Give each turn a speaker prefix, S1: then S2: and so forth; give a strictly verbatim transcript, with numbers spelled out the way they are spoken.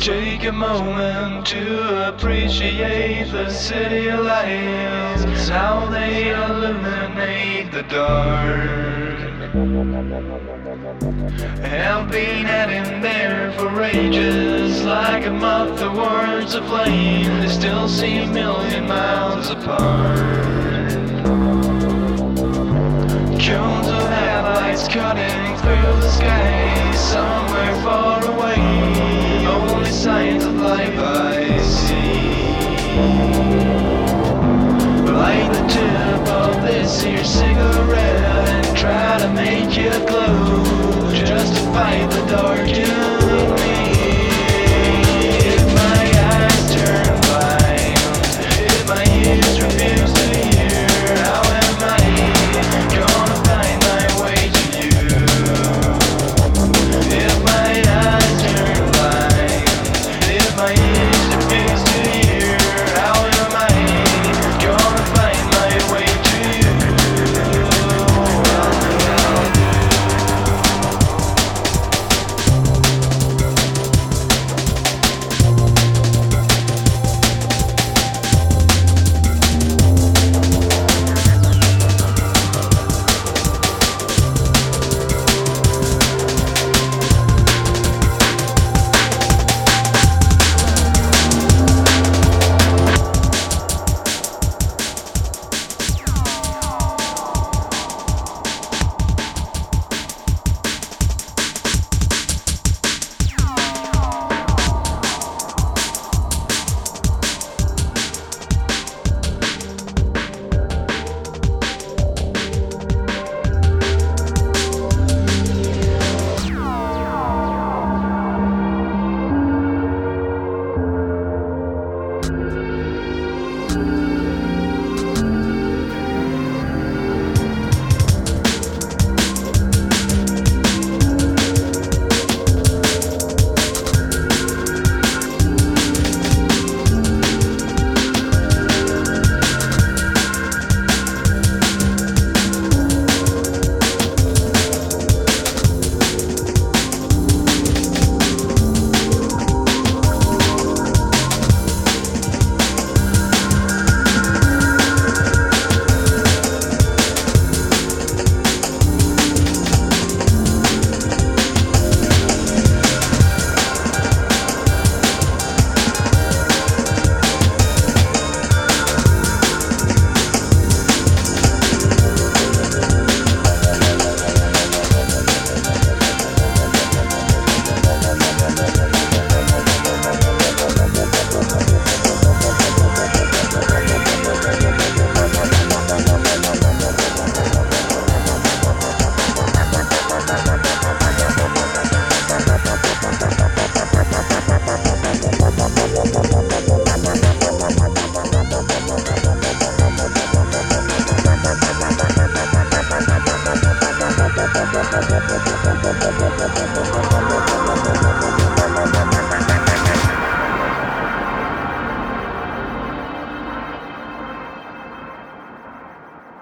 S1: Take a moment to appreciate the city lights, how they illuminate the dark. Have been heading there for ages, like a moth towards a flame. They still seem a million miles apart. Cones of headlights cutting through the sky, somewhere far away. Only signs of life I see. Light the tip of this here cigarette and try to make it glow, just to fight the dark in me. If my eyes turn blind, if my ears refuse to hear, how am I gonna find my way to you? If my eyes turn blind, if my ears refuse to hear, how am I gonna find my way to you?